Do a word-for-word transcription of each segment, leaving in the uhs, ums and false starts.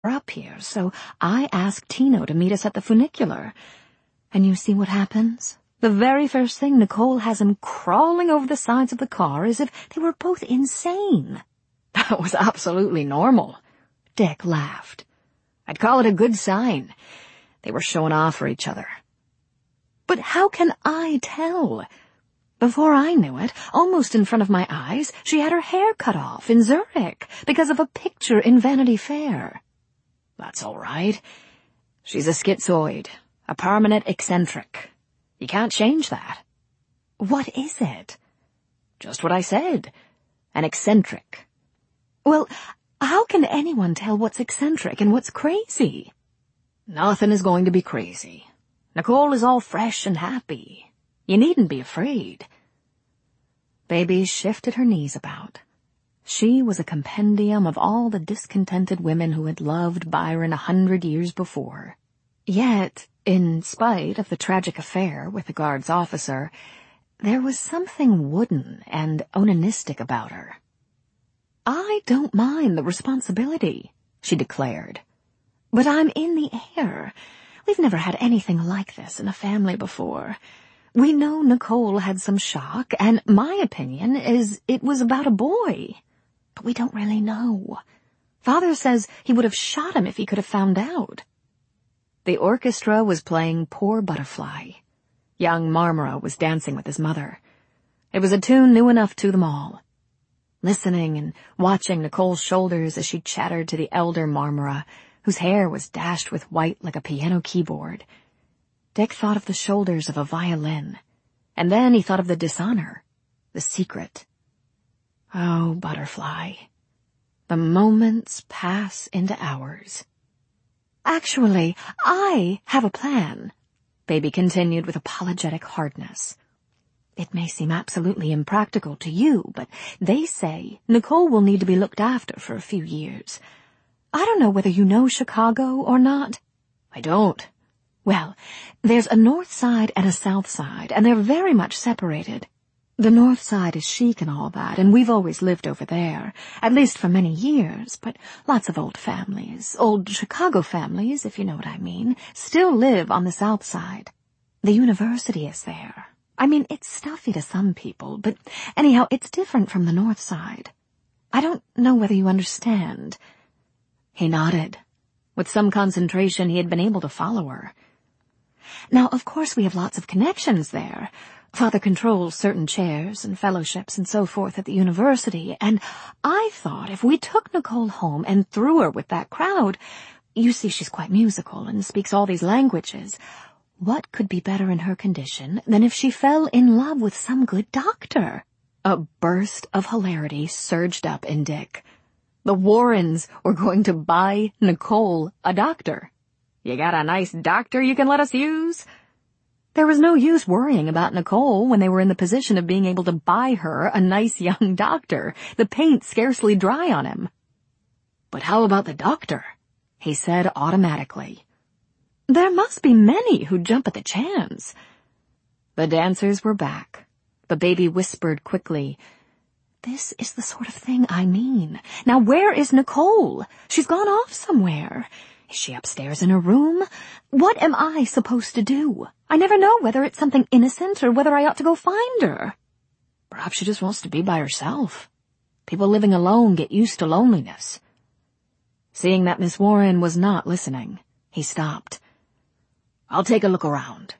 up here, so I asked Tino to meet us at the funicular. And you see what happens? The very first thing, Nicole has him crawling over the sides of the car as if they were both insane. That was absolutely normal. Dick laughed. I'd call it a good sign. They were showing off for each other. But how can I tell? Before I knew it, almost in front of my eyes, she had her hair cut off in Zurich because of a picture in Vanity Fair. That's all right. She's a schizoid, a permanent eccentric. You can't change that. What is it? Just what I said. An eccentric. Well, how can anyone tell what's eccentric and what's crazy? Nothing is going to be crazy. Nicole is all fresh and happy. You needn't be afraid. Baby shifted her knees about. She was a compendium of all the discontented women who had loved Byron a hundred years before. Yet, in spite of the tragic affair with the guard's officer, there was something wooden and onanistic about her. I don't mind the responsibility, she declared. But I'm in the air. We've never had anything like this in a family before. We know Nicole had some shock, and my opinion is it was about a boy. But we don't really know. Father says he would have shot him if he could have found out. The orchestra was playing Poor Butterfly. Young Marmora was dancing with his mother. It was a tune new enough to them all. Listening and watching Nicole's shoulders as she chattered to the elder Marmora, whose hair was dashed with white like a piano keyboard, Dick thought of the shoulders of a violin, and then he thought of the dishonor, the secret. Oh, Butterfly, the moments pass into hours. Actually, I have a plan, Baby continued with apologetic hardness. It may seem absolutely impractical to you, but they say Nicole will need to be looked after for a few years. I don't know whether you know Chicago or not. I don't. Well, there's a north side and a south side, and they're very much separated. The north side is chic and all that, and we've always lived over there, at least for many years, but lots of old families, old Chicago families, if you know what I mean, still live on the south side. The university is there. I mean, it's stuffy to some people, but anyhow, it's different from the north side. I don't know whether you understand. He nodded. With some concentration, he had been able to follow her. Now, of course, we have lots of connections there. Father controls certain chairs and fellowships and so forth at the university, and I thought if we took Nicole home and threw her with that crowd, you see she's quite musical and speaks all these languages, what could be better in her condition than if she fell in love with some good doctor? A burst of hilarity surged up in Dick. The Warrens were going to buy Nicole a doctor. You got a nice doctor you can let us use? There was no use worrying about Nicole when they were in the position of being able to buy her a nice young doctor, the paint scarcely dry on him. But how about the doctor? He said automatically. There must be many who'd jump at the chance. The dancers were back. The baby whispered quickly, This is the sort of thing I mean. Now where is Nicole? She's gone off somewhere. Is she upstairs in her room? What am I supposed to do? I never know whether it's something innocent or whether I ought to go find her. Perhaps she just wants to be by herself. People living alone get used to loneliness. Seeing that Miss Warren was not listening, he stopped. I'll take a look around.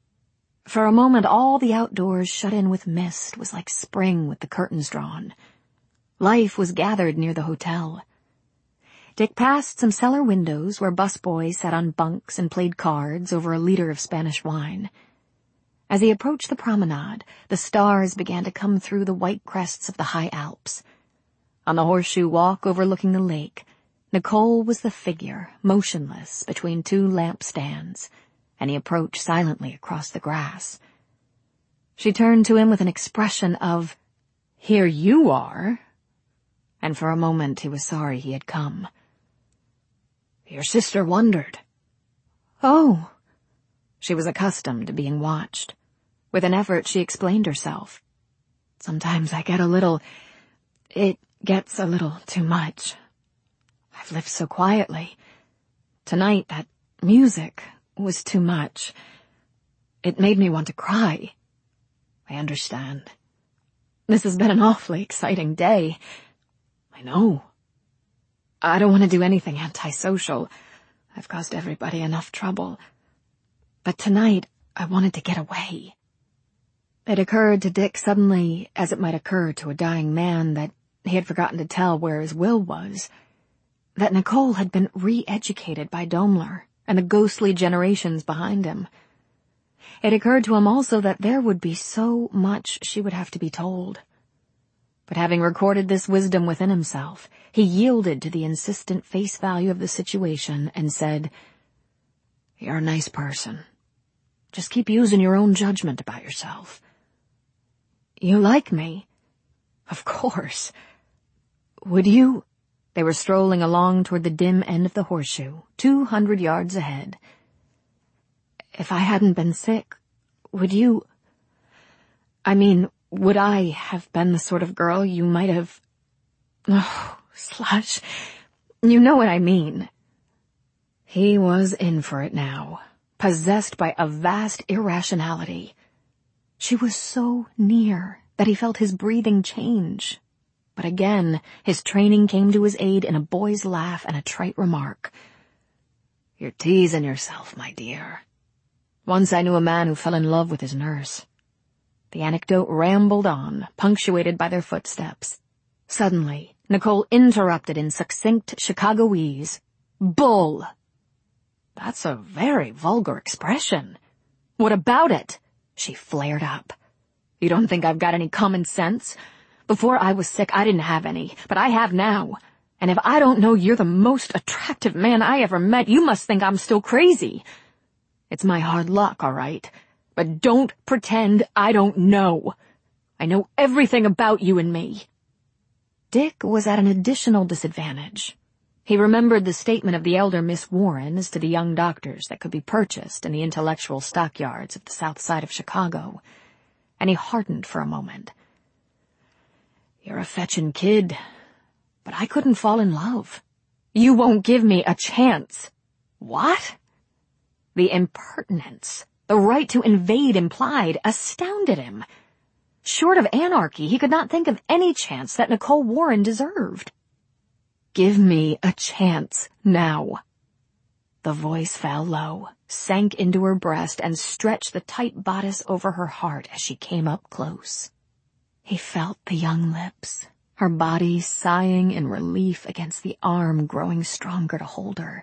For a moment, all the outdoors shut in with mist was like spring with the curtains drawn. Life was gathered near the hotel. Dick passed some cellar windows where busboys sat on bunks and played cards over a liter of Spanish wine. As he approached the promenade, the stars began to come through the white crests of the high Alps. On the horseshoe walk overlooking the lake, Nicole was the figure, motionless between two lampstands, and he approached silently across the grass. She turned to him with an expression of, "Here you are," and for a moment he was sorry he had come. Your sister wondered. Oh. She was accustomed to being watched. With an effort, she explained herself. Sometimes I get a little... It gets a little too much. I've lived so quietly. Tonight, that music was too much. It made me want to cry. I understand. This has been an awfully exciting day. I know. I don't want to do anything antisocial. I've caused everybody enough trouble. But tonight, I wanted to get away. It occurred to Dick suddenly, as it might occur to a dying man, that he had forgotten to tell where his will was, that Nicole had been re-educated by Daimler and the ghostly generations behind him. It occurred to him also that there would be so much she would have to be told. But having recorded this wisdom within himself, he yielded to the insistent face value of the situation and said, "You're a nice person. Just keep using your own judgment about yourself." "You like me?" "Of course. Would you—" They were strolling along toward the dim end of the horseshoe, two hundred yards ahead. "If I hadn't been sick, would you— I mean, would I have been the sort of girl you might have— Oh, Slush, you know what I mean." He was in for it now, possessed by a vast irrationality. She was so near that he felt his breathing change. But again, his training came to his aid in a boy's laugh and a trite remark. "You're teasing yourself, my dear. Once I knew a man who fell in love with his nurse." The anecdote rambled on, punctuated by their footsteps. Suddenly, Nicole interrupted in succinct Chicagoese. "Bull!" "That's a very vulgar expression." "What about it?" She flared up. "You don't think I've got any common sense? Before I was sick, I didn't have any, but I have now. And if I don't know you're the most attractive man I ever met, you must think I'm still crazy. It's my hard luck, all right. But don't pretend I don't know. I know everything about you and me." Dick was at an additional disadvantage. He remembered the statement of the elder Miss Warren as to the young doctors that could be purchased in the intellectual stockyards of the south side of Chicago, and he hardened for a moment. "You're a fetchin' kid, but I couldn't fall in love." "You won't give me a chance." "What?" The impertinence, the right to invade implied, astounded him. Short of anarchy, he could not think of any chance that Nicole Warren deserved. "Give me a chance now." The voice fell low, sank into her breast, and stretched the tight bodice over her heart as she came up close. He felt the young lips, her body sighing in relief against the arm growing stronger to hold her.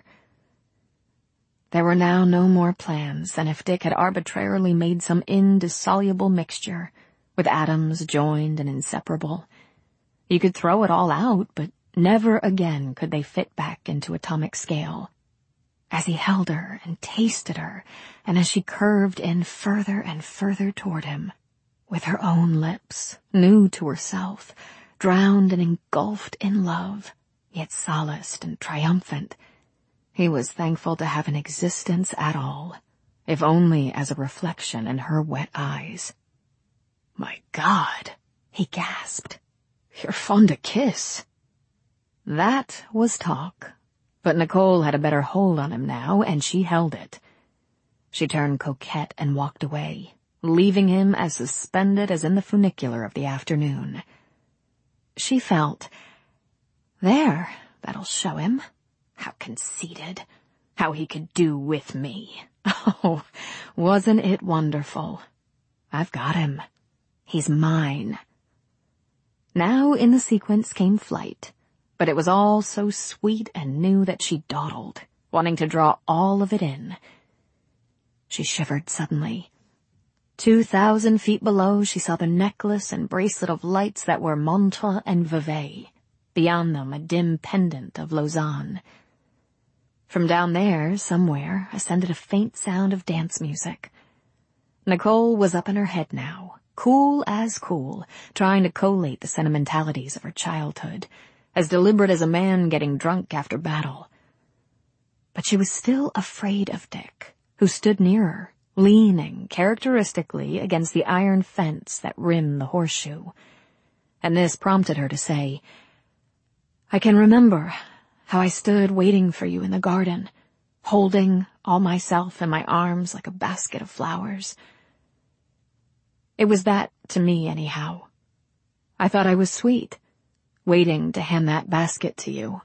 There were now no more plans than if Dick had arbitrarily made some indissoluble mixture, with atoms joined and inseparable. You could throw it all out, but never again could they fit back into atomic scale. As he held her and tasted her, and as she curved in further and further toward him, with her own lips, new to herself, drowned and engulfed in love, yet solaced and triumphant, he was thankful to have an existence at all, if only as a reflection in her wet eyes. "My God," he gasped, "you're fond to kiss." That was talk, but Nicole had a better hold on him now, and she held it. She turned coquette and walked away, leaving him as suspended as in the funicular of the afternoon. She felt, there, that'll show him. How conceited. How he could do with me. Oh, wasn't it wonderful? I've got him. He's mine. Now in the sequence came flight, but it was all so sweet and new that she dawdled, wanting to draw all of it in. She shivered suddenly. Two thousand feet below, she saw the necklace and bracelet of lights that were Montreux and Vevey. Beyond them, a dim pendant of Lausanne. From down there, somewhere, ascended a faint sound of dance music. Nicole was up in her head now, cool as cool, trying to collate the sentimentalities of her childhood, as deliberate as a man getting drunk after battle. But she was still afraid of Dick, who stood near her, leaning characteristically against the iron fence that rimmed the horseshoe. And this prompted her to say, "I can remember how I stood waiting for you in the garden, holding all myself in my arms like a basket of flowers. It was that to me, anyhow. I thought I was sweet, waiting to hand that basket to you.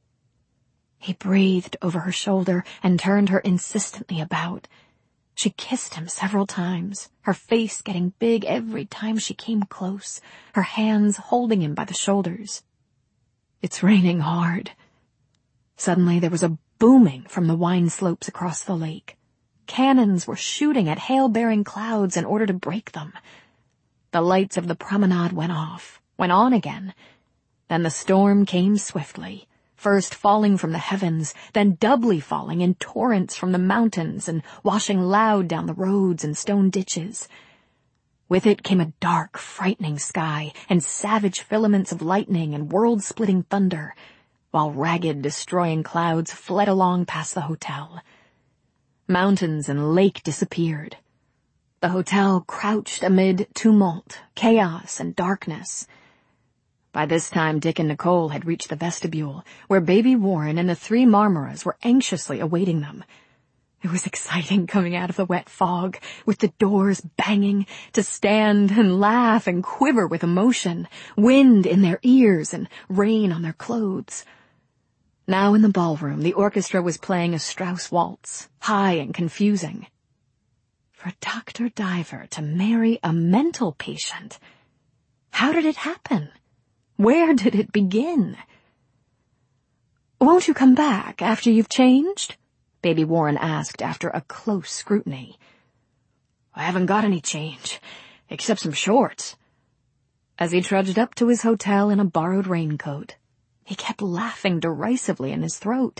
He breathed over her shoulder and turned her insistently about. She kissed him several times, her face getting big every time she came close, her hands holding him by the shoulders. It's raining hard. Suddenly there was a booming from the wine slopes across the lake. Cannons were shooting at hail-bearing clouds in order to break them. The lights of the promenade went off, went on again. Then the storm came swiftly, first falling from the heavens, then doubly falling in torrents from the mountains and washing loud down the roads and stone ditches. With it came a dark, frightening sky and savage filaments of lightning and world-splitting thunder, while ragged, destroying clouds fled along past the hotel. Mountains and lake disappeared. The hotel crouched amid tumult, chaos, and darkness. By this time, Dick and Nicole had reached the vestibule, where Baby Warren and the three Marmaras were anxiously awaiting them. It was exciting coming out of the wet fog, with the doors banging, to stand and laugh and quiver with emotion, wind in their ears and rain on their clothes. Now in the ballroom, the orchestra was playing a Strauss waltz, high and confusing. For Doctor Diver to marry a mental patient. How did it happen? Where did it begin? "Won't you come back after you've changed?" Baby Warren asked after a close scrutiny. "I haven't got any change, except some shorts." As he trudged up to his hotel in a borrowed raincoat, he kept laughing derisively in his throat.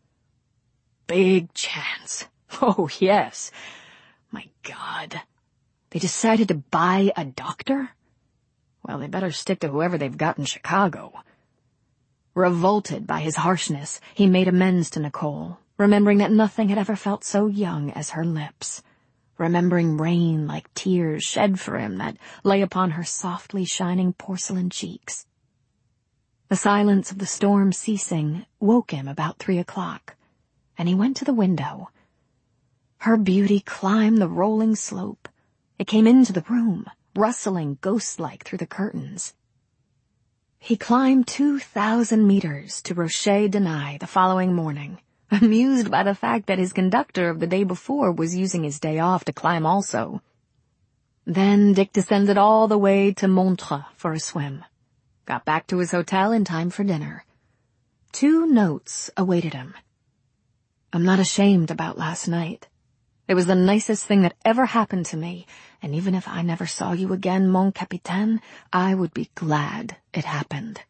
"Big chance. Oh, yes. My God. They decided to buy a doctor? Well, they better stick to whoever they've got in Chicago." Revolted by his harshness, he made amends to Nicole, remembering that nothing had ever felt so young as her lips, remembering rain like tears shed for him that lay upon her softly shining porcelain cheeks. The silence of the storm ceasing woke him about three o'clock, and he went to the window. Her beauty climbed the rolling slope. It came into the room, rustling ghost-like through the curtains. He climbed two thousand meters to Rocher Denai the following morning, amused by the fact that his conductor of the day before was using his day off to climb also. Then Dick descended all the way to Montreux for a swim, got back to his hotel in time for dinner. Two notes awaited him. "I'm not ashamed about last night. It was the nicest thing that ever happened to me, and even if I never saw you again, mon capitaine, I would be glad it happened."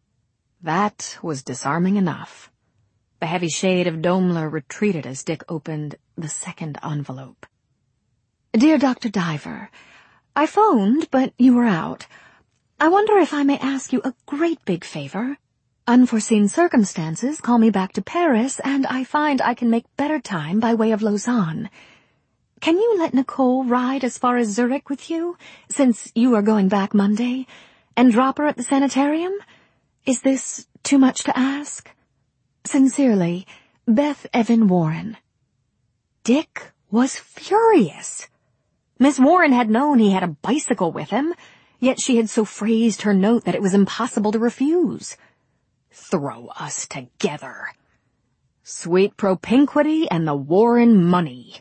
That was disarming enough. The heavy shade of Daimler retreated as Dick opened the second envelope. "Dear Doctor Diver, I phoned, but you were out. I wonder if I may ask you a great big favor. Unforeseen circumstances call me back to Paris, and I find I can make better time by way of Lausanne. Can you let Nicole ride as far as Zurich with you, since you are going back Monday, and drop her at the sanitarium? Is this too much to ask? Sincerely, Beth Evan Warren." Dick was furious. Miss Warren had known he had a bicycle with him, yet she had so phrased her note that it was impossible to refuse. Throw us together. Sweet propinquity and the Warren money.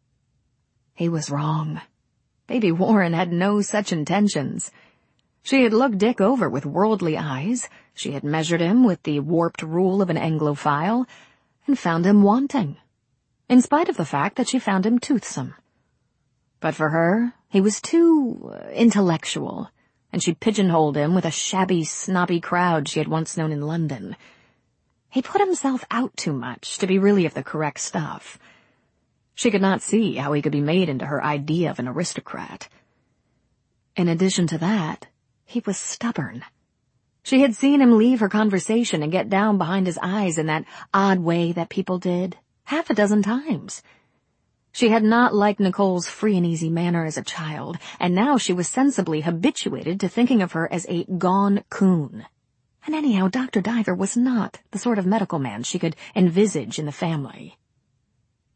He was wrong. Baby Warren had no such intentions. She had looked Dick over with worldly eyes, she had measured him with the warped rule of an Anglophile, and found him wanting, in spite of the fact that she found him toothsome. But for her, he was too uh, intellectual, and she pigeonholed him with a shabby, snobby crowd she had once known in London. He put himself out too much to be really of the correct stuff. She could not see how he could be made into her idea of an aristocrat. In addition to that, he was stubborn. She had seen him leave her conversation and get down behind his eyes in that odd way that people did, half a dozen times. She had not liked Nicole's free and easy manner as a child, and now she was sensibly habituated to thinking of her as a gone coon. And anyhow, Doctor Diver was not the sort of medical man she could envisage in the family.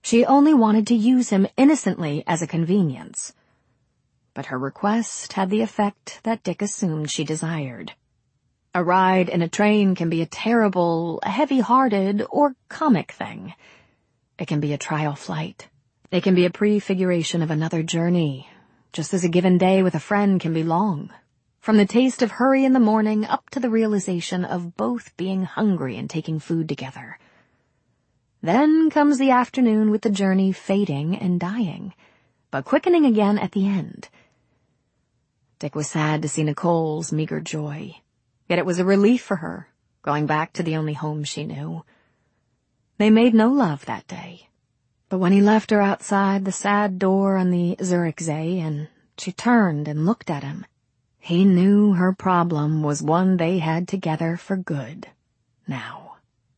She only wanted to use him innocently as a convenience. But her request had the effect that Dick assumed she desired. A ride in a train can be a terrible, heavy-hearted, or comic thing. It can be a trial flight. It can be a prefiguration of another journey, just as a given day with a friend can be long. From the taste of hurry in the morning up to the realization of both being hungry and taking food together. Then comes the afternoon with the journey fading and dying, but quickening again at the end. Dick was sad to see Nicole's meager joy, yet it was a relief for her, going back to the only home she knew. They made no love that day, but when he left her outside the sad door on the Zurichsee and she turned and looked at him, he knew her problem was one they had together for good, now.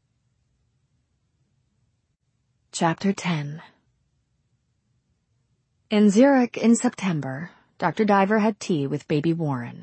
Chapter ten. In Zurich in September, Doctor Diver had tea with baby Warren.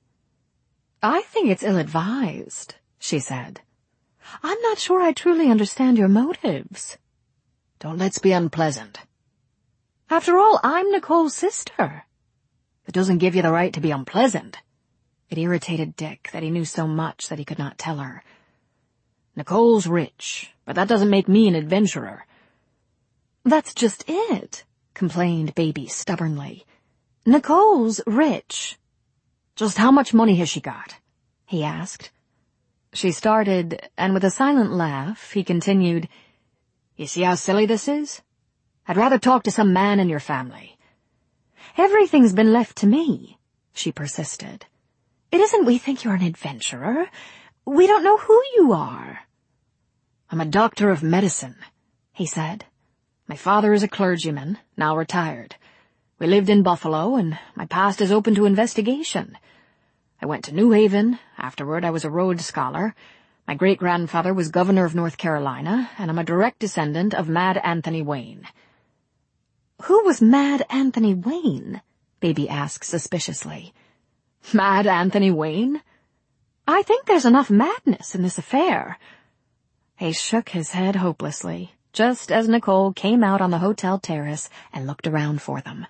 "I think it's ill-advised," she said. "I'm not sure I truly understand your motives." "Don't let's be unpleasant." "After all, I'm Nicole's sister." "It doesn't give you the right to be unpleasant." It irritated Dick that he knew so much that he could not tell her. "Nicole's rich, but that doesn't make me an adventurer." "That's just it," complained Baby stubbornly. "Nicole's rich." "Just how much money has she got?" he asked. She started, and with a silent laugh, he continued, "You see how silly this is? I'd rather talk to some man in your family." "Everything's been left to me," she persisted. "It isn't we think you're an adventurer. We don't know who you are." "I'm a doctor of medicine," he said. "My father is a clergyman, now retired. We lived in Buffalo, and my past is open to investigation. I went to New Haven. Afterward, I was a Rhodes Scholar. My great-grandfather was governor of North Carolina, and I'm a direct descendant of Mad Anthony Wayne." "Who was Mad Anthony Wayne?" Baby asked suspiciously. "Mad Anthony Wayne? I think there's enough madness in this affair." He shook his head hopelessly, just as Nicole came out on the hotel terrace and looked around for them.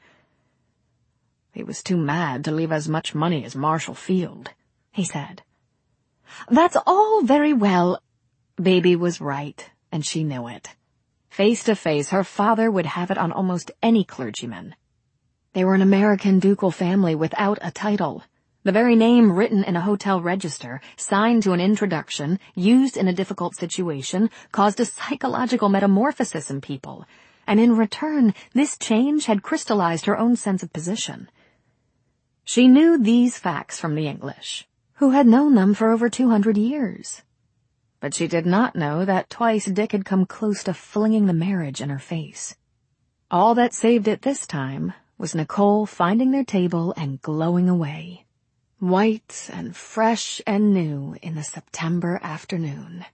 "He was too mad to leave as much money as Marshall Field," he said. "That's all very well." Baby was right, and she knew it. Face to face, her father would have it on almost any clergyman. They were an American ducal family without a title. The very name written in a hotel register, signed to an introduction, used in a difficult situation, caused a psychological metamorphosis in people, and in return, this change had crystallized her own sense of position. She knew these facts from the English, who had known them for over two hundred years. But she did not know that twice Dick had come close to flinging the marriage in her face. All that saved it this time was Nicole finding their table and glowing away, white and fresh and new in the September afternoon.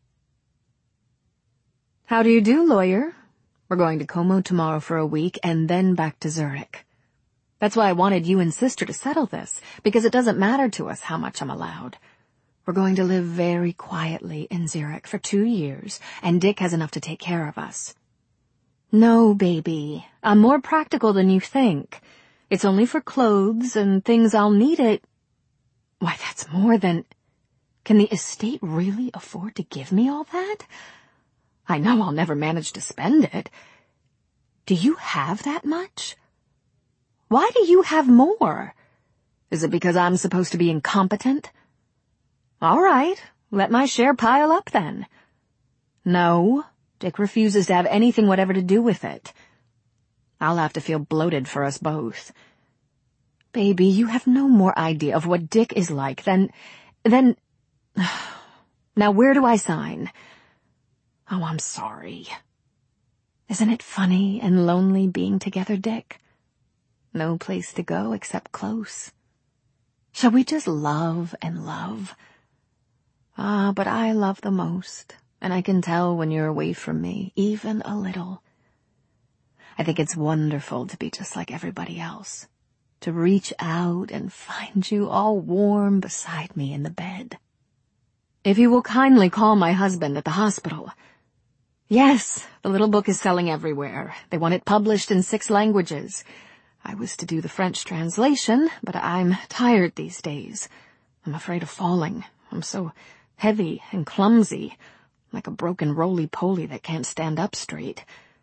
"How do you do, lawyer? We're going to Como tomorrow for a week and then back to Zurich. That's why I wanted you and sister to settle this, because it doesn't matter to us how much I'm allowed. We're going to live very quietly in Zurich for two years, and Dick has enough to take care of us." "No, baby. I'm more practical than you think. It's only for clothes and things I'll need it." "Why, that's more than... Can the estate really afford to give me all that? I know I'll never manage to spend it. Do you have that much? Why do you have more? Is it because I'm supposed to be incompetent?" "All right, let my share pile up then." "No, Dick refuses to have anything whatever to do with it. I'll have to feel bloated for us both. Baby, you have no more idea of what Dick is like than... than... Now where do I sign? Oh, I'm sorry. Isn't it funny and lonely being together, Dick? No place to go except close. Shall we just love and love? Ah, but I love the most, and I can tell when you're away from me, even a little. I think it's wonderful to be just like everybody else, to reach out and find you all warm beside me in the bed. If you will kindly call my husband at the hospital." Yes, the little book is selling everywhere. They want it published in six languages. I was to do the French translation, but I'm tired these days. I'm afraid of falling. I'm so heavy and clumsy, like a broken roly-poly that can't stand up straight.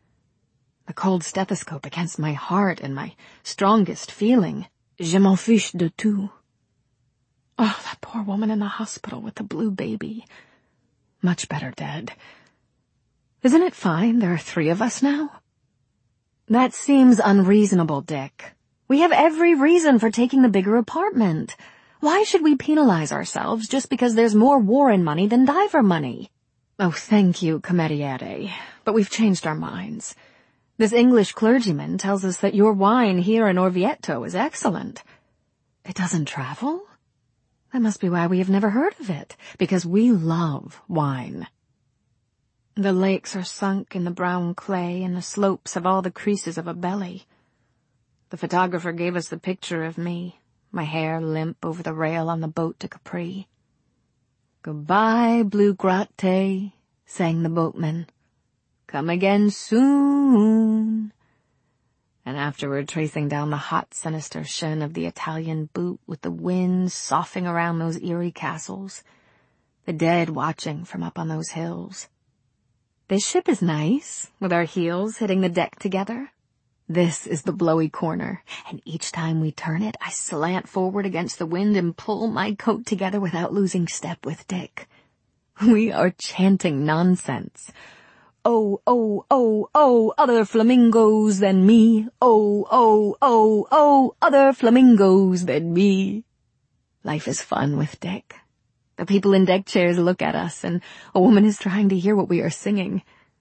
The cold stethoscope against my heart and my strongest feeling. Je m'en fiche de tout. Oh, that poor woman in the hospital with the blue baby. Much better dead. Isn't it fine there are three of us now? That seems unreasonable, Dick. We have every reason for taking the bigger apartment. Why should we penalize ourselves just because there's more Warren money than Diver money? Oh, thank you, Cameriere, but we've changed our minds. This English clergyman tells us that your wine here in Orvieto is excellent. It doesn't travel? That must be why we have never heard of it, because we love wine. The lakes are sunk in the brown clay, and the slopes have all the creases of a belly. The photographer gave us the picture of me, my hair limp over the rail on the boat to Capri. Goodbye, Blue Grotte, sang the boatman. Come again soon. And afterward, tracing down the hot, sinister sheen of the Italian boot with the wind soughing around those eerie castles, the dead watching from up on those hills. This ship is nice, with our heels hitting the deck together. This is the blowy corner, and each time we turn it, I slant forward against the wind and pull my coat together without losing step with Dick. We are chanting nonsense. Oh, oh, oh, oh, other flamingos than me. Oh, oh, oh, oh, other flamingos than me. Life is fun with Dick. The people in deck chairs look at us, and a woman is trying to hear what we are singing.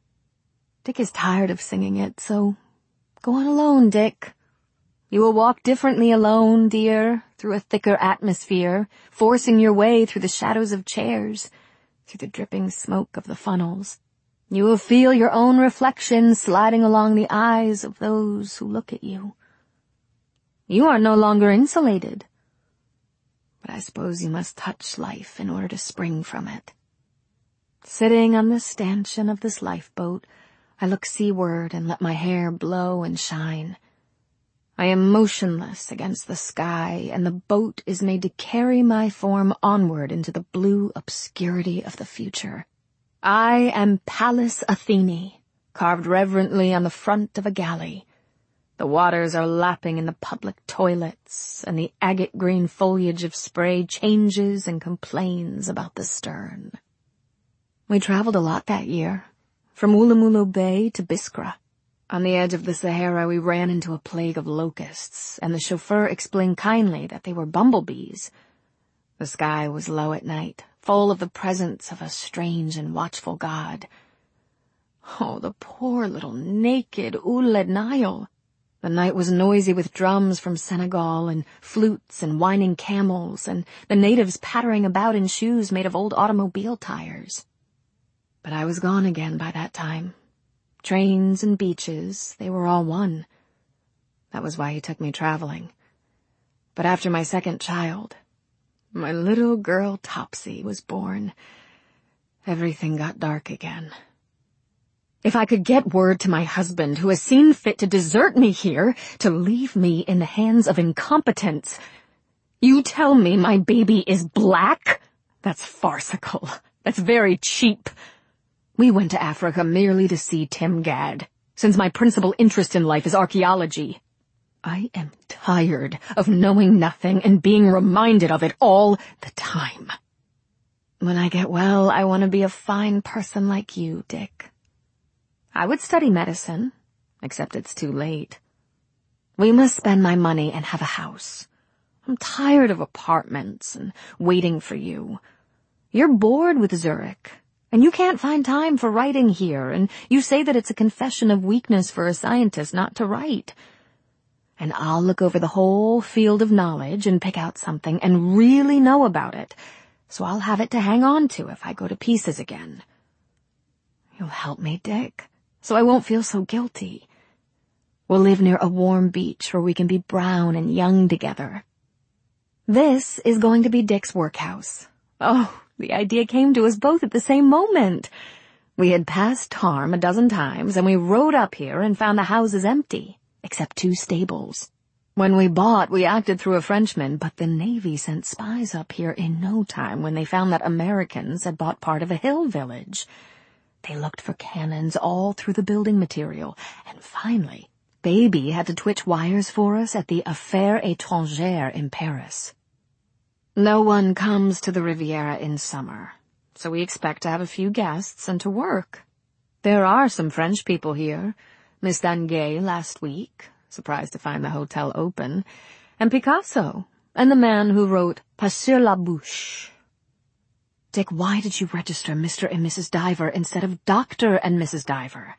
Dick is tired of singing it, so go on alone, Dick. You will walk differently alone, dear, through a thicker atmosphere, forcing your way through the shadows of chairs, through the dripping smoke of the funnels. You will feel your own reflection sliding along the eyes of those who look at you. You are no longer insulated. But I suppose you must touch life in order to spring from it. Sitting on the stanchion of this lifeboat, I look seaward and let my hair blow and shine. I am motionless against the sky, and the boat is made to carry my form onward into the blue obscurity of the future. I am Pallas Athene, carved reverently on the front of a galley. The waters are lapping in the public toilets, and the agate-green foliage of spray changes and complains about the stern. We traveled a lot that year, from Ulumulo Bay to Biskra. On the edge of the Sahara, we ran into a plague of locusts, and the chauffeur explained kindly that they were bumblebees. The sky was low at night, full of the presence of a strange and watchful god. Oh, the poor little naked Ouled Nile! The night was noisy with drums from Senegal and flutes and whining camels and the natives pattering about in shoes made of old automobile tires. But I was gone again by that time. Trains and beaches, they were all one. That was why he took me traveling. But after my second child, my little girl Topsy, was born, everything got dark again. If I could get word to my husband, who has seen fit to desert me here, to leave me in the hands of incompetence. You tell me my baby is black? That's farcical. That's very cheap. We went to Africa merely to see Tim Gad, since my principal interest in life is archaeology. I am tired of knowing nothing and being reminded of it all the time. When I get well, I want to be a fine person like you, Dick. I would study medicine, except it's too late. We must spend my money and have a house. I'm tired of apartments and waiting for you. You're bored with Zurich, and you can't find time for writing here, and you say that it's a confession of weakness for a scientist not to write. And I'll look over the whole field of knowledge and pick out something and really know about it, so I'll have it to hang on to if I go to pieces again. You'll help me, Dick, so I won't feel so guilty. We'll live near a warm beach where we can be brown and young together. This is going to be Dick's workhouse. Oh, the idea came to us both at the same moment. We had passed Tarm a dozen times, and we rode up here and found the houses empty, except two stables. When we bought, we acted through a Frenchman, but the Navy sent spies up here in no time when they found that Americans had bought part of a hill village. They looked for cannons all through the building material, and finally, Baby had to twitch wires for us at the Affaires Étrangères in Paris. No one comes to the Riviera in summer, so we expect to have a few guests and to work. There are some French people here. Miss Danguet last week, surprised to find the hotel open, and Picasso, and the man who wrote Pas sur la bouche. Dick, why did you register Mister and Missus Diver instead of Doctor and Missus Diver?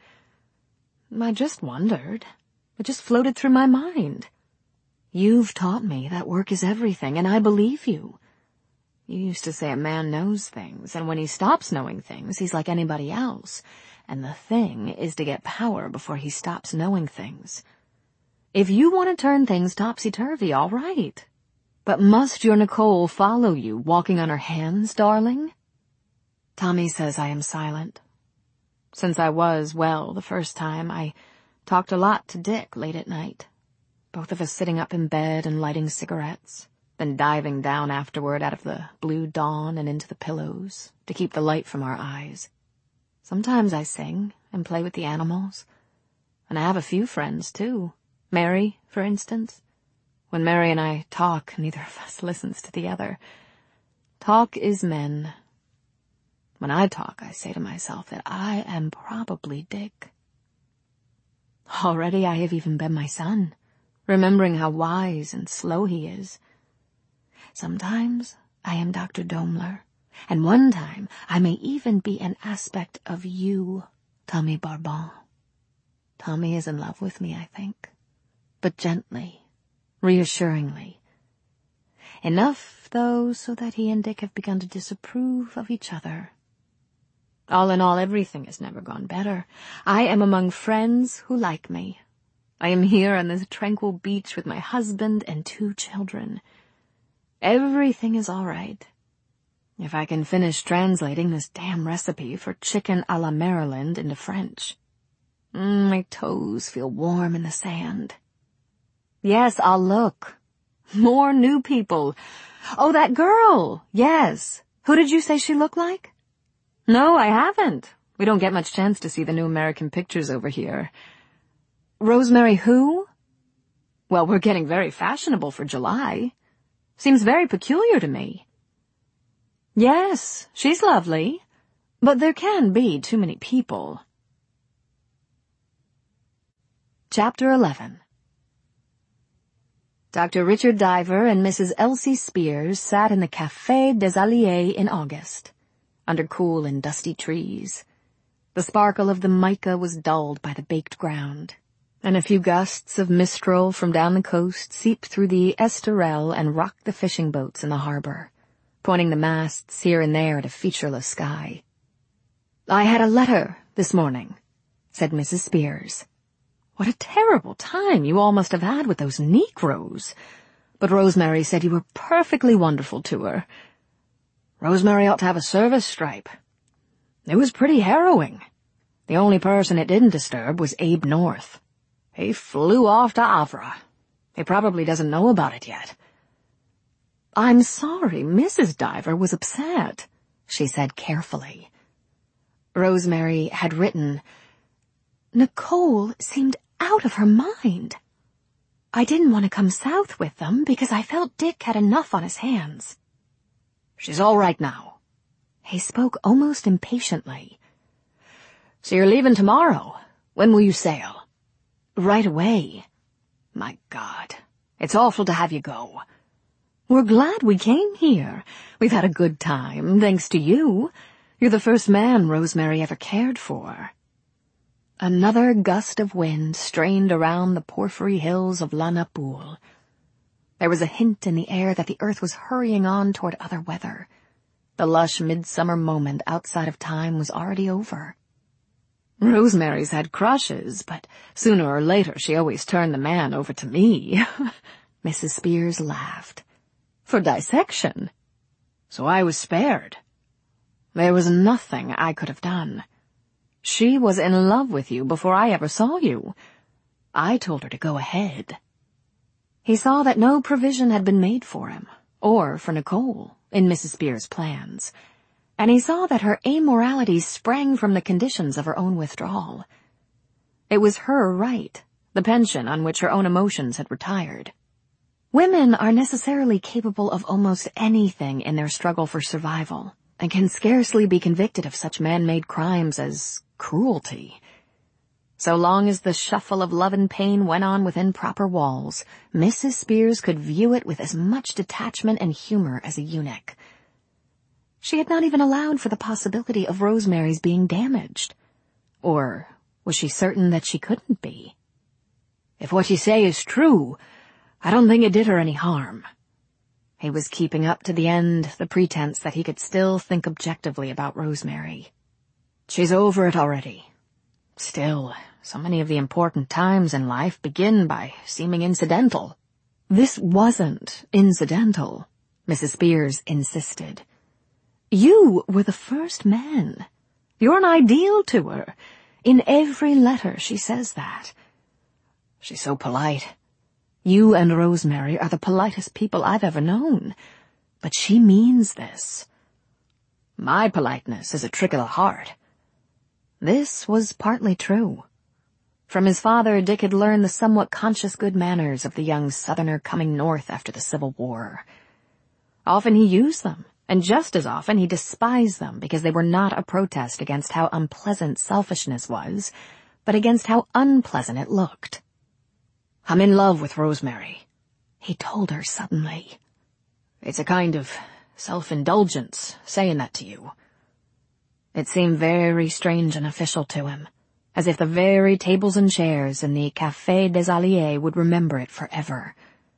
I just wondered. It just floated through my mind. You've taught me that work is everything, and I believe you. You used to say a man knows things, and when he stops knowing things, he's like anybody else, and the thing is to get power before he stops knowing things. If you want to turn things topsy-turvy, all right. But must your Nicole follow you, walking on her hands, darling? Tommy says I am silent. Since I was well the first time, I talked a lot to Dick late at night, both of us sitting up in bed and lighting cigarettes, then diving down afterward out of the blue dawn and into the pillows to keep the light from our eyes. Sometimes I sing and play with the animals, and I have a few friends, too. Mary, for instance. When Mary and I talk, neither of us listens to the other. Talk is men. When I talk, I say to myself that I am probably Dick. Already I have even been my son, remembering how wise and slow he is. Sometimes I am Doctor Daimler, and one time I may even be an aspect of you, Tommy Barbon. Tommy is in love with me, I think, but gently, reassuringly. Enough, though, so that he and Dick have begun to disapprove of each other. All in all, everything has never gone better. I am among friends who like me. I am here on this tranquil beach with my husband and two children. Everything is all right. If I can finish translating this damn recipe for chicken a la Maryland into French. Mm, my toes feel warm in the sand. Yes, I'll look. More new people. Oh, that girl. Yes. Who did you say she looked like? No, I haven't. We don't get much chance to see the new American pictures over here. Rosemary who? Well, we're getting very fashionable for July. Seems very peculiar to me. Yes, she's lovely, but there can be too many people. Chapter eleven. Doctor Richard Diver and Missus Elsie Spears sat in the Café des Alliés in August, under cool and dusty trees. The sparkle of the mica was dulled by the baked ground, and a few gusts of mistral from down the coast seeped through the esterelle and rocked the fishing boats in the harbor, pointing the masts here and there at a featureless sky. I had a letter this morning, said Missus Spears. What a terrible time you all must have had with those Negroes. But Rosemary said you were perfectly wonderful to her. Rosemary ought to have a service stripe. It was pretty harrowing. The only person it didn't disturb was Abe North. He flew off to Havre. He probably doesn't know about it yet. I'm sorry Missus Diver was upset, she said carefully. Rosemary had written, Nicole seemed out of her mind. I didn't want to come south with them because I felt Dick had enough on his hands. She's all right now. He spoke almost impatiently. So you're leaving tomorrow. When will you sail? Right away. My God, it's awful to have you go. We're glad we came here. We've had a good time, thanks to you. You're the first man Rosemary ever cared for. Another gust of wind strained around the porphyry hills of La Napoule. There was a hint in the air that the earth was hurrying on toward other weather. The lush midsummer moment outside of time was already over. Rosemary's had crushes, but sooner or later she always turned the man over to me. Missus Spears laughed. For dissection. So I was spared. There was nothing I could have done. She was in love with you before I ever saw you. I told her to go ahead." He saw that no provision had been made for him, or for Nicole, in Missus Spears' plans, and he saw that her amorality sprang from the conditions of her own withdrawal. It was her right, the pension on which her own emotions had retired. Women are necessarily capable of almost anything in their struggle for survival, and can scarcely be convicted of such man-made crimes as cruelty. So long as the shuffle of love and pain went on within proper walls, Missus Spears could view it with as much detachment and humor as a eunuch. She had not even allowed for the possibility of Rosemary's being damaged. Or was she certain that she couldn't be? "If what you say is true, I don't think it did her any harm." He was keeping up to the end the pretense that he could still think objectively about Rosemary. "She's over it already. Still, so many of the important times in life begin by seeming incidental." "This wasn't incidental," Missus Spears insisted. "You were the first man. You're an ideal to her. In every letter she says that." "She's so polite." "You and Rosemary are the politest people I've ever known. But she means this." "My politeness is a trick of the heart." This was partly true. From his father, Dick had learned the somewhat conscious good manners of the young Southerner coming north after the Civil War. Often he used them, and just as often he despised them because they were not a protest against how unpleasant selfishness was, but against how unpleasant it looked. "I'm in love with Rosemary," he told her suddenly. "It's a kind of self-indulgence saying that to you." It seemed very strange and official to him, as if the very tables and chairs in the Café des Alliés would remember it forever.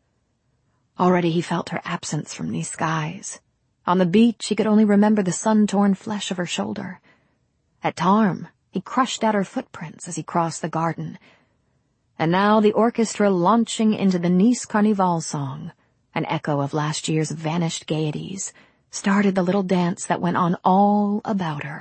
Already he felt her absence from these skies. On the beach he could only remember the sun-torn flesh of her shoulder. At Tarm he crushed out her footprints as he crossed the garden. And now the orchestra launching into the Nice Carnival song, an echo of last year's vanished gaieties, started the little dance that went on all about her.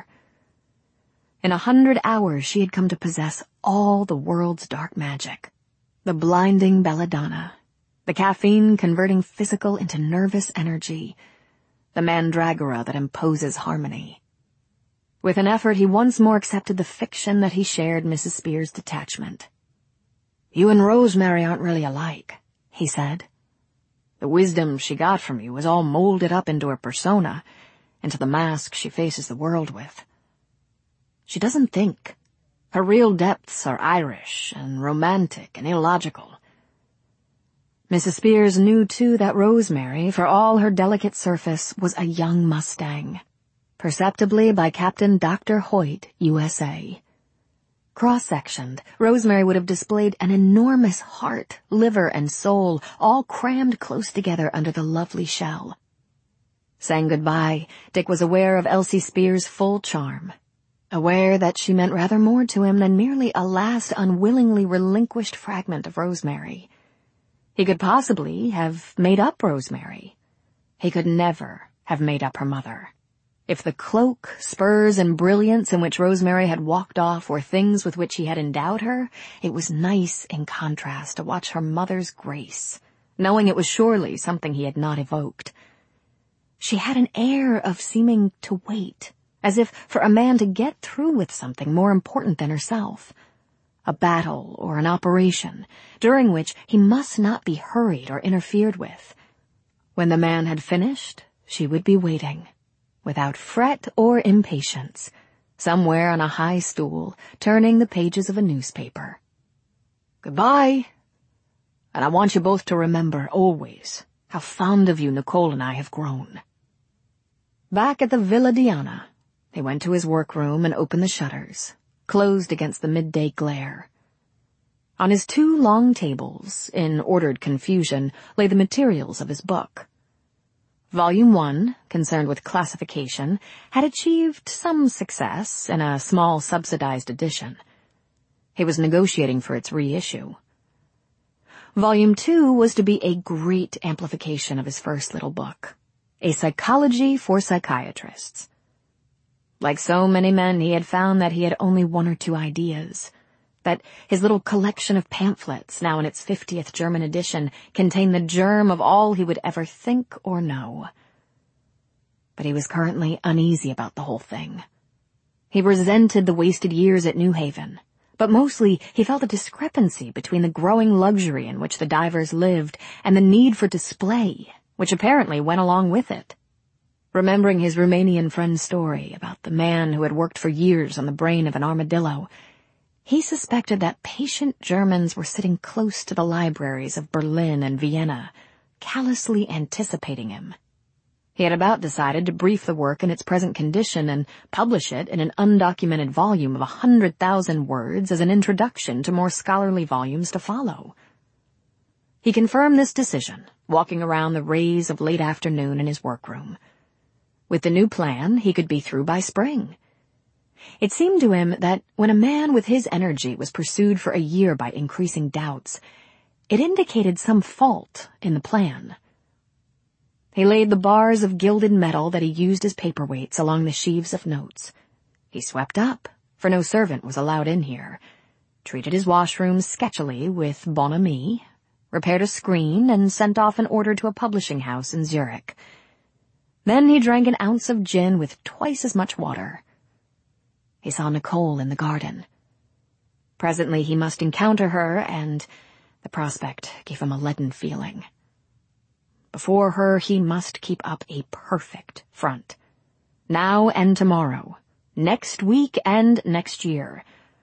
In a hundred hours she had come to possess all the world's dark magic. The blinding belladonna, the caffeine converting physical into nervous energy, the mandragora that imposes harmony. With an effort he once more accepted the fiction that he shared Missus Spears' detachment. "You and Rosemary aren't really alike," he said. "The wisdom she got from you was all molded up into her persona, into the mask she faces the world with. She doesn't think. Her real depths are Irish and romantic and illogical." Missus Spears knew, too, that Rosemary, for all her delicate surface, was a young Mustang, perceptibly by Captain Doctor Hoyt, U S A Cross-sectioned, Rosemary would have displayed an enormous heart, liver, and soul, all crammed close together under the lovely shell. Saying goodbye, Dick was aware of Elsie Spears' full charm, aware that she meant rather more to him than merely a last unwillingly relinquished fragment of Rosemary. He could possibly have made up Rosemary. He could never have made up her mother. If the cloak, spurs, and brilliance in which Rosemary had walked off were things with which he had endowed her, it was nice in contrast to watch her mother's grace, knowing it was surely something he had not evoked. She had an air of seeming to wait, as if for a man to get through with something more important than herself, a battle or an operation, during which he must not be hurried or interfered with. When the man had finished, she would be waiting, without fret or impatience, somewhere on a high stool, turning the pages of a newspaper. "Goodbye. And I want you both to remember, always, how fond of you Nicole and I have grown." Back at the Villa Diana, he went to his workroom and opened the shutters, closed against the midday glare. On his two long tables, in ordered confusion, lay the materials of his book. Volume one, concerned with classification, had achieved some success in a small subsidized edition. He was negotiating for its reissue. Volume two was to be a great amplification of his first little book, A Psychology for Psychiatrists. Like so many men, he had found that he had only one or two ideas. That his little collection of pamphlets, now in its fiftieth German edition, contained the germ of all he would ever think or know. But he was currently uneasy about the whole thing. He resented the wasted years at New Haven, but mostly he felt a discrepancy between the growing luxury in which the divers lived and the need for display, which apparently went along with it. Remembering his Romanian friend's story about the man who had worked for years on the brain of an armadillo, he suspected that patient Germans were sitting close to the libraries of Berlin and Vienna, callously anticipating him. He had about decided to brief the work in its present condition and publish it in an undocumented volume of a hundred thousand words as an introduction to more scholarly volumes to follow. He confirmed this decision, walking around the rays of late afternoon in his workroom. With the new plan, he could be through by spring. It seemed to him that when a man with his energy was pursued for a year by increasing doubts, it indicated some fault in the plan. He laid the bars of gilded metal that he used as paperweights along the sheaves of notes. He swept up, for no servant was allowed in here, treated his washroom sketchily with bon ami, repaired a screen, and sent off an order to a publishing house in Zurich. Then he drank an ounce of gin with twice as much water. He saw Nicole in the garden. Presently he must encounter her, and the prospect gave him a leaden feeling. Before her he must keep up a perfect front. Now and tomorrow, next week and next year.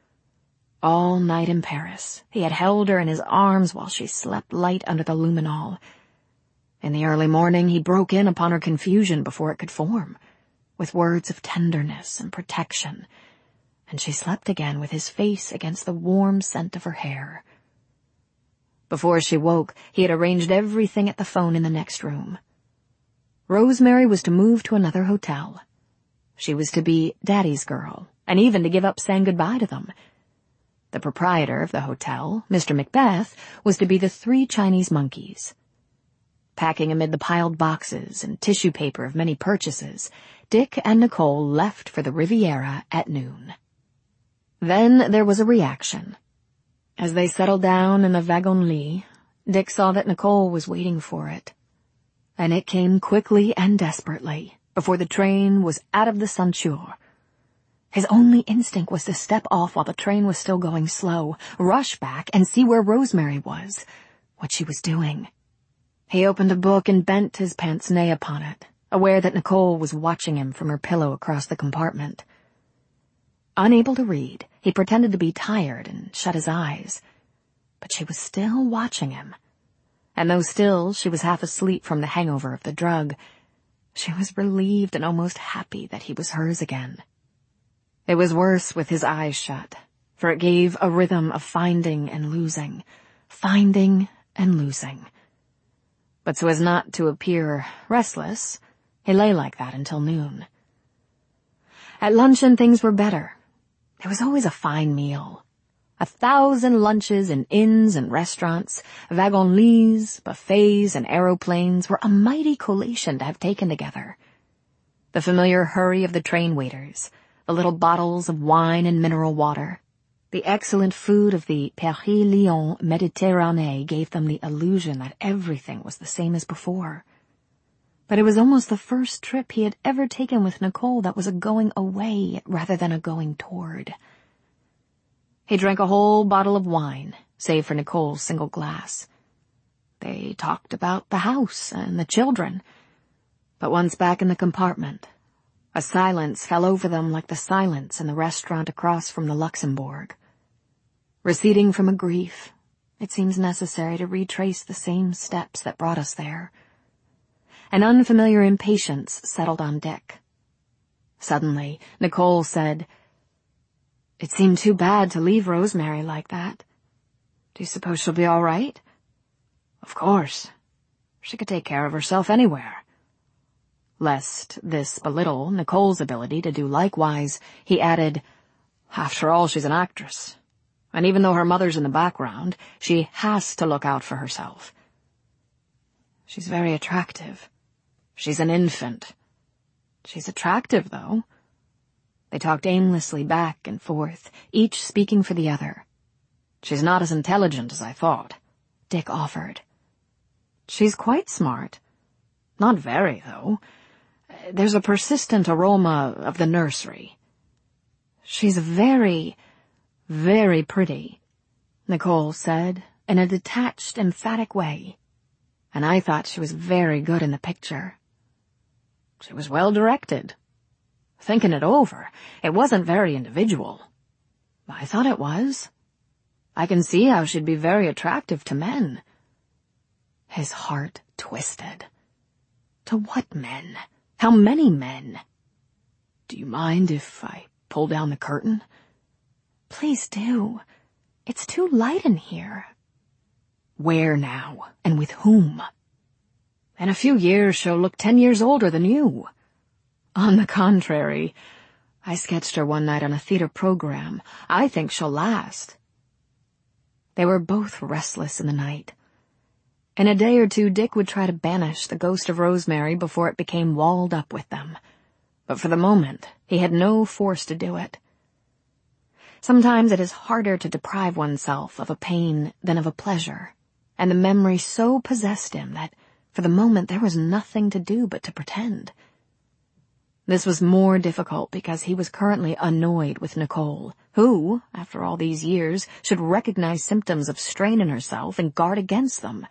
All night in Paris, he had held her in his arms while she slept light under the luminol. In the early morning he broke in upon her confusion before it could form, with words of tenderness and protection, and she slept again with his face against the warm scent of her hair. Before she woke, he had arranged everything at the phone in the next room. Rosemary was to move to another hotel. She was to be Daddy's girl, and even to give up saying goodbye to them. The proprietor of the hotel, Mister Macbeth, was to be the three Chinese monkeys. Packing amid the piled boxes and tissue paper of many purchases, Dick and Nicole left for the Riviera at noon. Then there was a reaction. As they settled down in the wagon-lit, Dick saw that Nicole was waiting for it. And it came quickly and desperately, before the train was out of the ceinture. His only instinct was to step off while the train was still going slow, rush back and see where Rosemary was, what she was doing. He opened a book and bent his pince-nez upon it, aware that Nicole was watching him from her pillow across the compartment. Unable to read, he pretended to be tired and shut his eyes. But she was still watching him. And though still she was half asleep from the hangover of the drug, she was relieved and almost happy that he was hers again. It was worse with his eyes shut, for it gave a rhythm of finding and losing, finding and losing. But so as not to appear restless, he lay like that until noon. At luncheon things were better. There was always a fine meal. A thousand lunches in inns and restaurants, wagon-lits, buffets, and aeroplanes were a mighty collation to have taken together. The familiar hurry of the train waiters, the little bottles of wine and mineral water, the excellent food of the Paris-Lyon Méditerranée gave them the illusion that everything was the same as before. But it was almost the first trip he had ever taken with Nicole that was a going away rather than a going toward. He drank a whole bottle of wine, save for Nicole's single glass. They talked about the house and the children. But once back in the compartment, a silence fell over them like the silence in the restaurant across from the Luxembourg. Receding from a grief, it seems necessary to retrace the same steps that brought us there. An unfamiliar impatience settled on Dick. Suddenly, Nicole said, "It seemed too bad to leave Rosemary like that. Do you suppose she'll be all right?" "Of course. She could take care of herself anywhere." Lest this belittle Nicole's ability to do likewise, he added, "After all, she's an actress. And even though her mother's in the background, she has to look out for herself. She's very attractive. She's an infant. She's attractive, though. They talked aimlessly back and forth, each speaking for the other. "She's not as intelligent as I thought," Dick offered. "She's quite smart. Not very, though. There's a persistent aroma of the nursery." "She's very, very pretty," Nicole said, in a detached, emphatic way. "And I thought she was very good in the picture." "She was well directed. Thinking it over, it wasn't very individual." "I thought it was. I can see how she'd be very attractive to men." His heart twisted. To what men? How many men? "Do you mind if I pull down the curtain?" "Please do. It's too light in here." "Where now? And with whom?" "In a few years she'll look ten years older than you." "On the contrary. I sketched her one night on a theater program. I think she'll last." They were both restless in the night. In a day or two, Dick would try to banish the ghost of Rosemary before it became walled up with them. But for the moment, he had no force to do it. Sometimes it is harder to deprive oneself of a pain than of a pleasure, and the memory so possessed him that, for the moment, there was nothing to do but to pretend. This was more difficult because he was currently annoyed with Nicole, who, after all these years, should recognize symptoms of strain in herself and guard against them.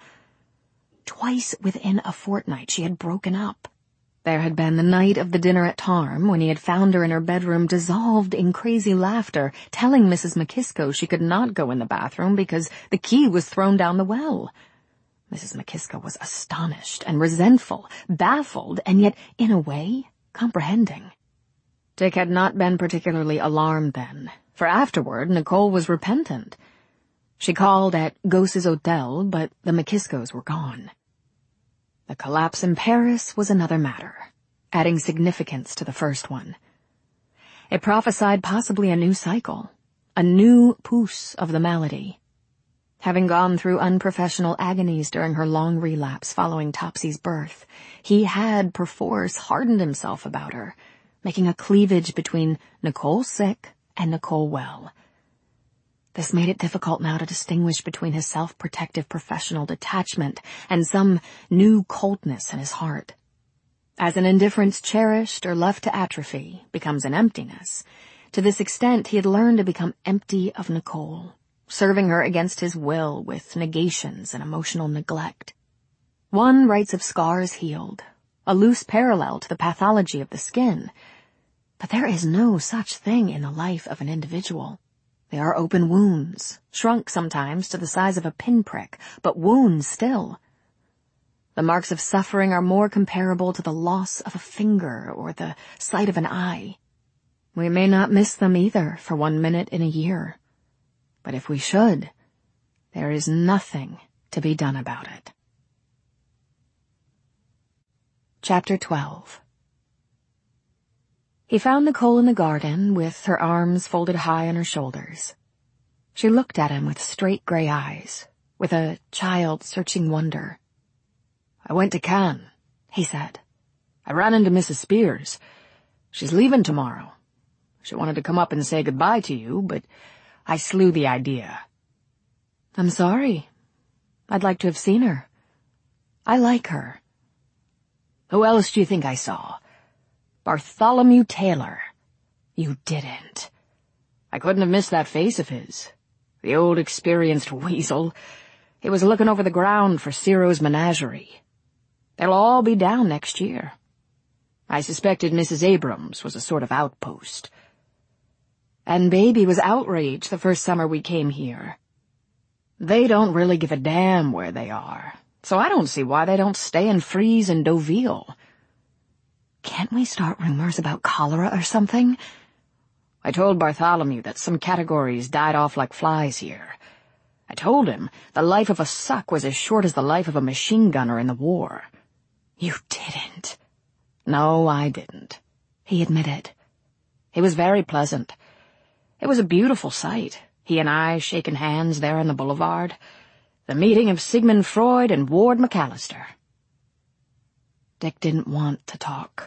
Twice within a fortnight she had broken up. There had been the night of the dinner at Tarm, when he had found her in her bedroom dissolved in crazy laughter, telling Missus McKisko she could not go in the bathroom because the key was thrown down the well. Missus McKisko was astonished and resentful, baffled, and yet, in a way, comprehending. Dick had not been particularly alarmed then, for afterward Nicole was repentant. She called at Gosse's Hotel, but the McKiskos were gone. The collapse in Paris was another matter, adding significance to the first one. It prophesied possibly a new cycle, a new pouce of the malady. Having gone through unprofessional agonies during her long relapse following Topsy's birth, he had, perforce, hardened himself about her, making a cleavage between Nicole sick and Nicole well. This made it difficult now to distinguish between his self-protective professional detachment and some new coldness in his heart. As an indifference cherished or left to atrophy becomes an emptiness, to this extent he had learned to become empty of Nicole, serving her against his will with negations and emotional neglect. One writes of scars healed, a loose parallel to the pathology of the skin, but there is no such thing in the life of an individual. They are open wounds, shrunk sometimes to the size of a pinprick, but wounds still. The marks of suffering are more comparable to the loss of a finger or the sight of an eye. We may not miss them either for one minute in a year. But if we should, there is nothing to be done about it. Chapter twelve. He found Nicole in the garden with her arms folded high on her shoulders. She looked at him with straight gray eyes, with a child-searching wonder. "I went to Cannes," he said. "I ran into Missus Spears. She's leaving tomorrow. She wanted to come up and say goodbye to you, but I slew the idea." "I'm sorry. I'd like to have seen her. I like her." "Who else do you think I saw? Bartholomew Taylor." "You didn't." "I couldn't have missed that face of his. The old experienced weasel. He was looking over the ground for Ciro's menagerie. They'll all be down next year. I suspected Missus Abrams was a sort of outpost. And Baby was outraged the first summer we came here. They don't really give a damn where they are, so I don't see why they don't stay and freeze in Deauville." "Can't we start rumors about cholera or something?" "I told Bartholomew that some categories died off like flies here. I told him the life of a suck was as short as the life of a machine gunner in the war." "You didn't." "No, I didn't," he admitted. "He was very pleasant. It was a beautiful sight, he and I shaking hands there on the boulevard. The meeting of Sigmund Freud and Ward McAllister." Dick didn't want to talk.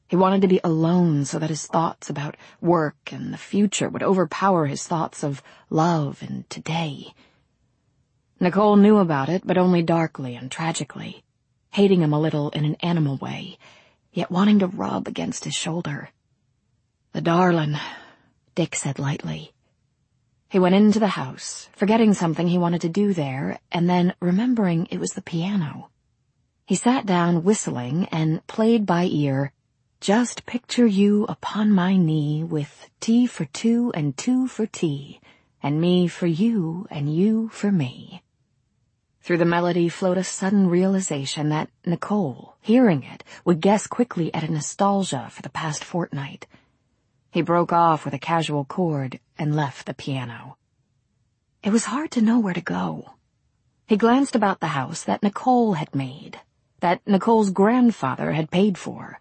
He wanted to be alone so that his thoughts about work and the future would overpower his thoughts of love and today. Nicole knew about it, but only darkly and tragically, hating him a little in an animal way, yet wanting to rub against his shoulder. "The darlin'," Dick said lightly. He went into the house, forgetting something he wanted to do there, and then remembering it was the piano. He sat down whistling and played by ear, "Just picture you upon my knee with tea for two and two for tea, and me for you and you for me." Through the melody flowed a sudden realization that Nicole, hearing it, would guess quickly at a nostalgia for the past fortnight. He broke off with a casual chord and left the piano. It was hard to know where to go. He glanced about the house that Nicole had made, that Nicole's grandfather had paid for.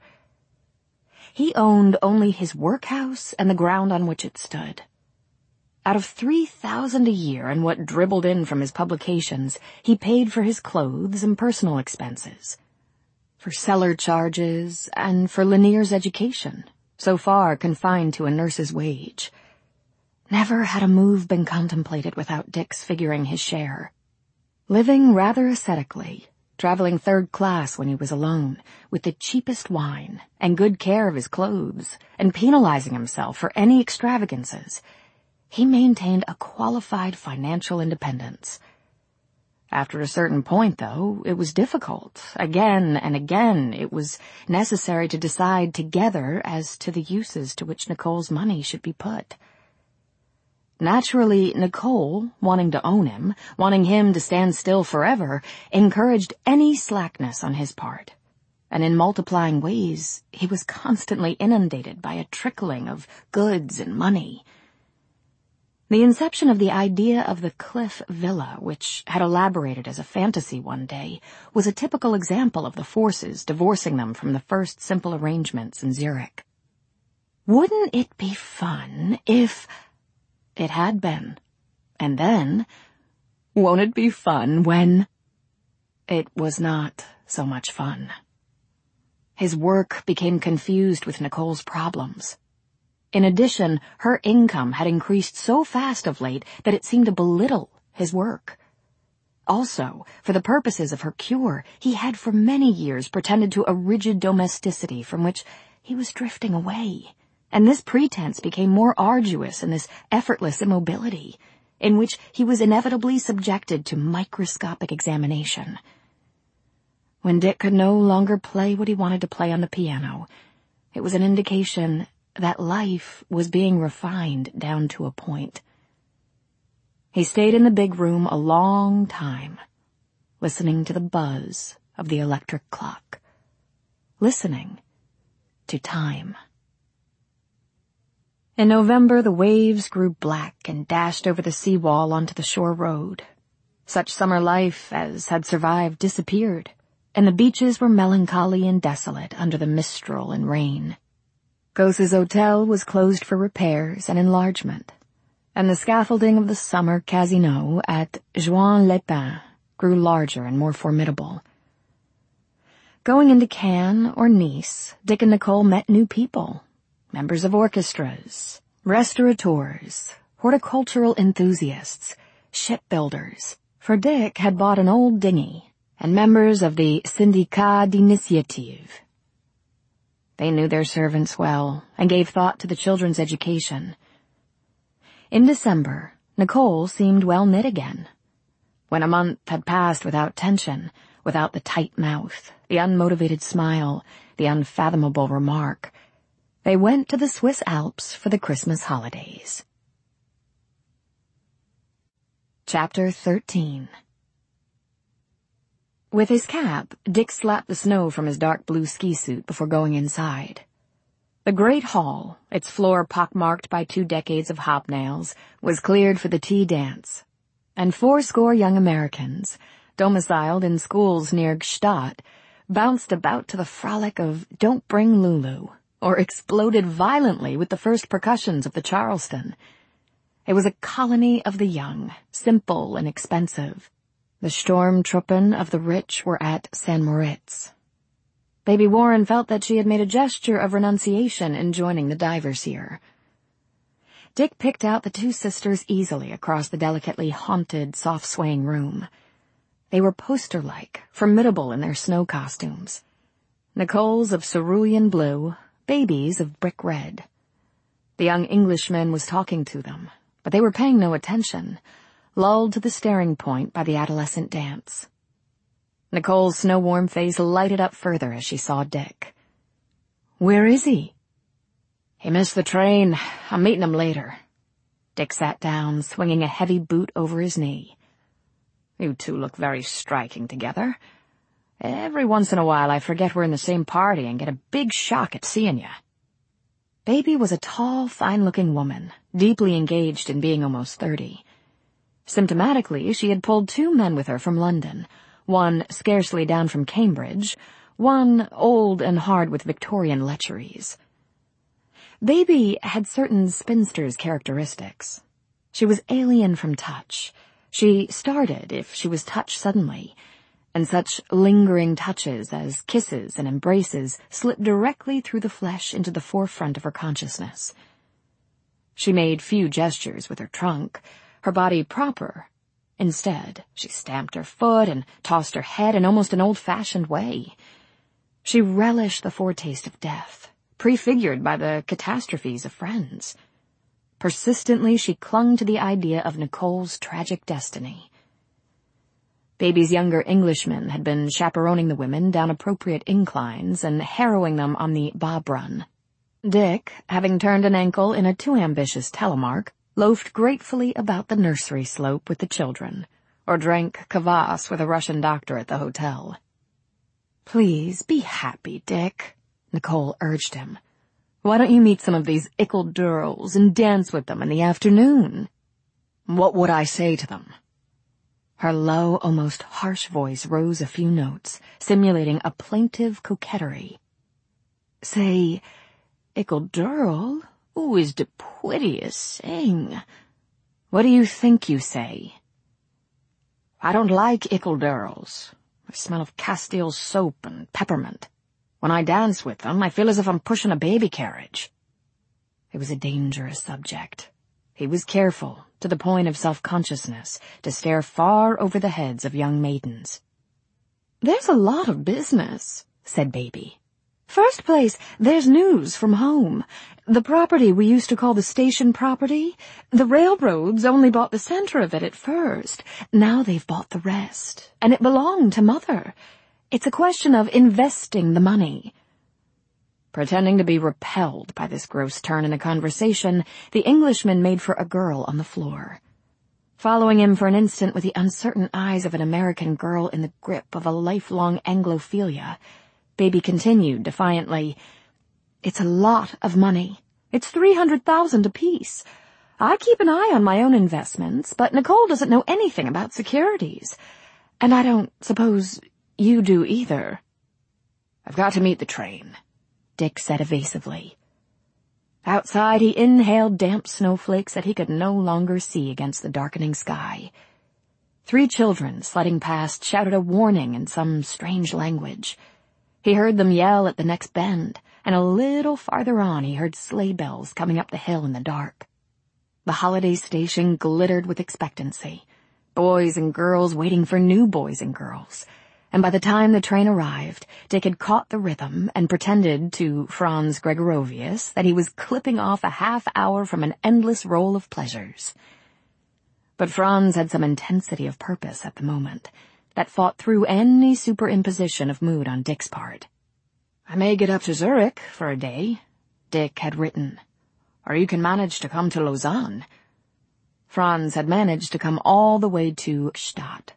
He owned only his workhouse and the ground on which it stood. Out of three thousand a year and what dribbled in from his publications, he paid for his clothes and personal expenses, for cellar charges, and for Lanier's education, so far confined to a nurse's wage. Never had a move been contemplated without Dick's figuring his share. Living rather ascetically, traveling third class when he was alone, with the cheapest wine, and good care of his clothes, and penalizing himself for any extravagances, he maintained a qualified financial independence. After a certain point, though, it was difficult. Again and again, it was necessary to decide together as to the uses to which Nicole's money should be put. Naturally, Nicole, wanting to own him, wanting him to stand still forever, encouraged any slackness on his part. And in multiplying ways, he was constantly inundated by a trickling of goods and money. The inception of the idea of the Cliff Villa, which had elaborated as a fantasy one day, was a typical example of the forces divorcing them from the first simple arrangements in Zurich. Wouldn't it be fun if... It had been. And then, won't it be fun when... It was not so much fun. His work became confused with Nicole's problems. In addition, her income had increased so fast of late that it seemed to belittle his work. Also, for the purposes of her cure, he had for many years pretended to a rigid domesticity from which he was drifting away, and this pretense became more arduous in this effortless immobility, in which he was inevitably subjected to microscopic examination. When Dick could no longer play what he wanted to play on the piano, it was an indication that life was being refined down to a point. He stayed in the big room a long time, listening to the buzz of the electric clock, listening to time. In November, the waves grew black and dashed over the seawall onto the shore road. Such summer life as had survived disappeared, and the beaches were melancholy and desolate under the mistral and rain. Gosse's hotel was closed for repairs and enlargement, and the scaffolding of the summer casino at Juan-les-Pins grew larger and more formidable. Going into Cannes or Nice, Dick and Nicole met new people, members of orchestras, restaurateurs, horticultural enthusiasts, shipbuilders, for Dick had bought an old dinghy, and members of the Syndicat d'Initiative. They knew their servants well and gave thought to the children's education. In December, Nicole seemed well knit again. When a month had passed without tension, without the tight mouth, the unmotivated smile, the unfathomable remark, they went to the Swiss Alps for the Christmas holidays. Chapter thirteen. With his cap, Dick slapped the snow from his dark blue ski suit before going inside. The great hall, its floor pockmarked by two decades of hobnails, was cleared for the tea dance, and fourscore young Americans, domiciled in schools near Gstaad, bounced about to the frolic of Don't Bring Lulu, or exploded violently with the first percussions of the Charleston. It was a colony of the young, simple and expensive. The Sturmtruppen of the rich were at Saint Moritz. Baby Warren felt that she had made a gesture of renunciation in joining the divers here. Dick picked out the two sisters easily across the delicately haunted, soft-swaying room. They were poster-like, formidable in their snow costumes. Nicole's of cerulean blue, Baby's of brick red. The young Englishman was talking to them, but they were paying no attention, lulled to the staring point by the adolescent dance. Nicole's snow-warm face lighted up further as she saw Dick. "Where is he?" "He missed the train. I'm meeting him later." Dick sat down, swinging a heavy boot over his knee. "You two look very striking together. Every once in a while I forget we're in the same party and get a big shock at seeing you." Baby was a tall, fine-looking woman, deeply engaged in being almost thirty. Symptomatically, she had pulled two men with her from London, one scarcely down from Cambridge, one old and hard with Victorian lecheries. Baby had certain spinster's characteristics. She was alien from touch. She started if she was touched suddenly, and such lingering touches as kisses and embraces slipped directly through the flesh into the forefront of her consciousness. She made few gestures with her trunk, her body proper. Instead, she stamped her foot and tossed her head in almost an old-fashioned way. She relished the foretaste of death, prefigured by the catastrophes of friends. Persistently, she clung to the idea of Nicole's tragic destiny. Baby's younger Englishman had been chaperoning the women down appropriate inclines and harrowing them on the bob run. Dick, having turned an ankle in a too ambitious telemark, loafed gratefully about the nursery slope with the children, or drank kvass with a Russian doctor at the hotel. "Please, be happy, Dick," Nicole urged him. "Why don't you meet some of these ickle girls and dance with them in the afternoon?" "What would I say to them?" Her low, almost harsh voice rose a few notes, simulating a plaintive coquetry. "Say, ickle girl, who is de prettiest thing?" "What do you think you say?" "I don't like ickle girls. They smell of Castile soap and peppermint. When I dance with them, I feel as if I'm pushing a baby carriage." It was a dangerous subject. He was careful, to the point of self-consciousness, to stare far over the heads of young maidens. "There's a lot of business," said Baby. "First place, there's news from home. The property we used to call the station property, the railroads only bought the center of it at first. Now they've bought the rest, and it belonged to Mother. It's a question of investing the money." Pretending to be repelled by this gross turn in the conversation, the Englishman made for a girl on the floor. Following him for an instant with the uncertain eyes of an American girl in the grip of a lifelong Anglophilia, Baby continued defiantly, "It's a lot of money. It's three hundred thousand apiece. I keep an eye on my own investments, but Nicole doesn't know anything about securities. And I don't suppose you do either." "I've got to meet the train," Dick said evasively. Outside, he inhaled damp snowflakes that he could no longer see against the darkening sky. Three children sledding past shouted a warning in some strange language. He heard them yell at the next bend, and a little farther on he heard sleigh bells coming up the hill in the dark. The holiday station glittered with expectancy, boys and girls waiting for new boys and girls. And by the time the train arrived, Dick had caught the rhythm and pretended to Franz Gregorovius that he was clipping off a half hour from an endless roll of pleasures. But Franz had some intensity of purpose at the moment that fought through any superimposition of mood on Dick's part. "I may get up to Zurich for a day," Dick had written, "or you can manage to come to Lausanne." Franz had managed to come all the way to Gstaad.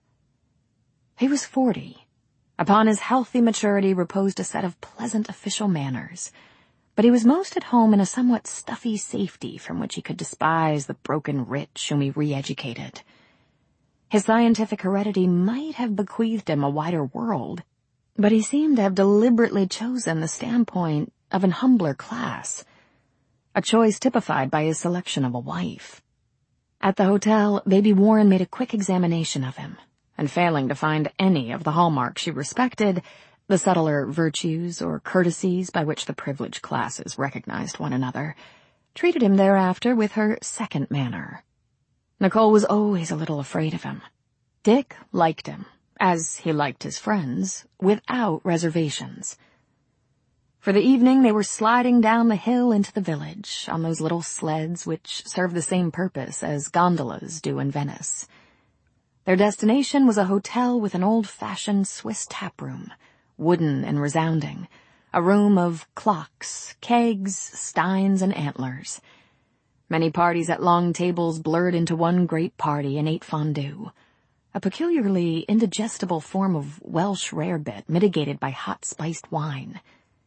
He was forty. Upon his healthy maturity reposed a set of pleasant official manners, but he was most at home in a somewhat stuffy safety from which he could despise the broken rich whom he re-educated. His scientific heredity might have bequeathed him a wider world, but he seemed to have deliberately chosen the standpoint of an humbler class, a choice typified by his selection of a wife. At the hotel, Baby Warren made a quick examination of him, and failing to find any of the hallmarks she respected, the subtler virtues or courtesies by which the privileged classes recognized one another, treated him thereafter with her second manner. Nicole was always a little afraid of him. Dick liked him, as he liked his friends, without reservations. For the evening they were sliding down the hill into the village on those little sleds which serve the same purpose as gondolas do in Venice. Their destination was a hotel with an old-fashioned Swiss taproom, wooden and resounding, a room of clocks, kegs, steins, and antlers. Many parties at long tables blurred into one great party and ate fondue, a peculiarly indigestible form of Welsh rarebit mitigated by hot spiced wine.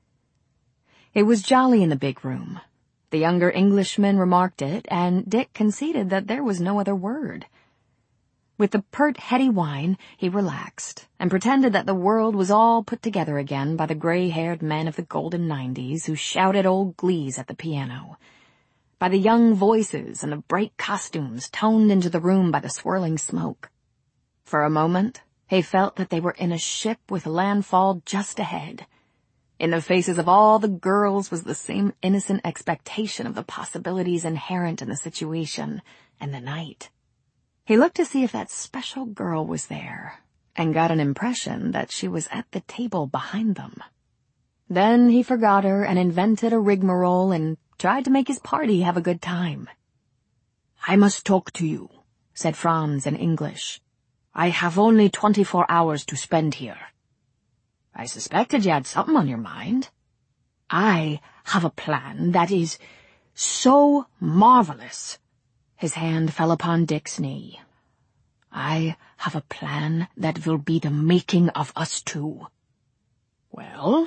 It was jolly in the big room. The younger Englishman remarked it, and Dick conceded that there was no other word. With the pert, heady wine, he relaxed, and pretended that the world was all put together again by the gray-haired men of the golden nineties who shouted old glees at the piano, by the young voices and the bright costumes toned into the room by the swirling smoke. For a moment, he felt that they were in a ship with landfall just ahead. In the faces of all the girls was the same innocent expectation of the possibilities inherent in the situation and the night. He looked to see if that special girl was there, and got an impression that she was at the table behind them. Then he forgot her and invented a rigmarole and tried to make his party have a good time. "I must talk to you," said Franz in English. "I have only twenty-four hours to spend here." "I suspected you had something on your mind." "I have a plan that is so marvelous." His hand fell upon Dick's knee. "I have a plan that will be the making of us two." "Well?"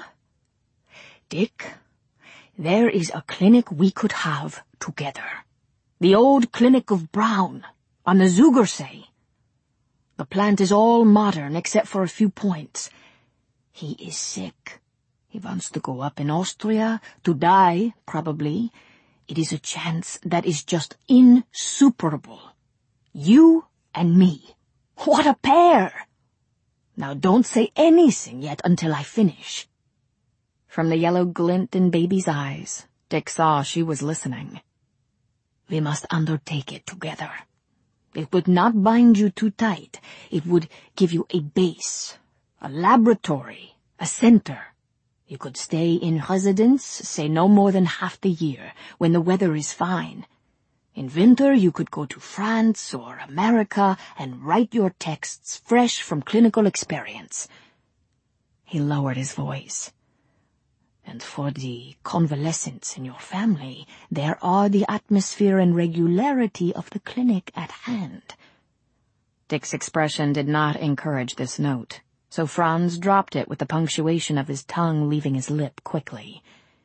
"Dick, there is a clinic we could have together. The old clinic of Brown, on the Zugersee. The plant is all modern except for a few points. He is sick. He wants to go up in Austria, to die, probably. It is a chance that is just insuperable. You and me. What a pair! Now don't say anything yet until I finish." From the yellow glint in baby's eyes, Dick saw she was listening. "We must undertake it together. It would not bind you too tight. It would give you a base, a laboratory, a center. You could stay in residence, say no more than half the year, when the weather is fine. In winter you could go to France or America and write your texts fresh from clinical experience." He lowered his voice. "And for the convalescents in your family, there are the atmosphere and regularity of the clinic at hand." Dick's expression did not encourage this note, so Franz dropped it with the punctuation of his tongue leaving his lip quickly.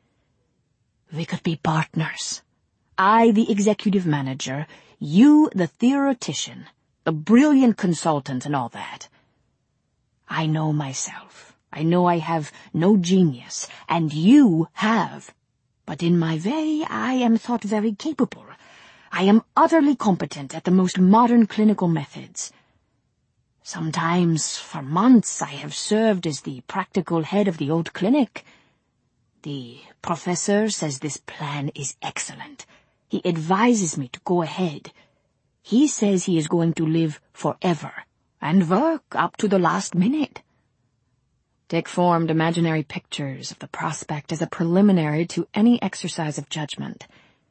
"We could be partners. I the executive manager, you the theoretician, the brilliant consultant and all that. I know myself. I know I have no genius, and you have. But in my way I am thought very capable. I am utterly competent at the most modern clinical methods. Sometimes, for months, I have served as the practical head of the old clinic. The professor says this plan is excellent. He advises me to go ahead. He says he is going to live forever, and work up to the last minute." Dick formed imaginary pictures of the prospect as a preliminary to any exercise of judgment.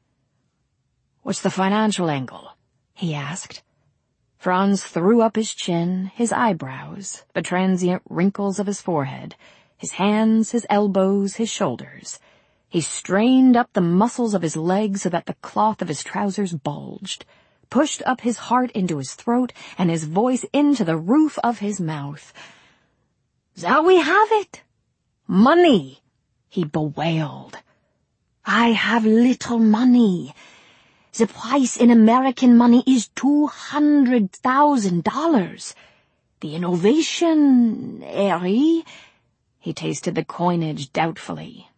"What's the financial angle?" he asked. Franz threw up his chin, his eyebrows, the transient wrinkles of his forehead, his hands, his elbows, his shoulders. He strained up the muscles of his legs so that the cloth of his trousers bulged, pushed up his heart into his throat and his voice into the roof of his mouth. "There we have it! Money!" he bewailed. "I have little money. The price in American money is two hundred thousand dollars. The innovation, Harry," he tasted the coinage doubtfully.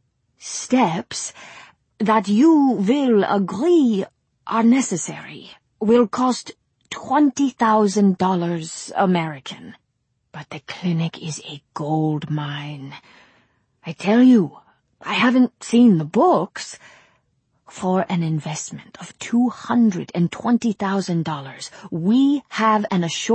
"Steps that you will agree are necessary, will cost twenty thousand dollars American. But the clinic is a gold mine. I tell you, I haven't seen the books. For an investment of two hundred twenty thousand dollars, we have an assured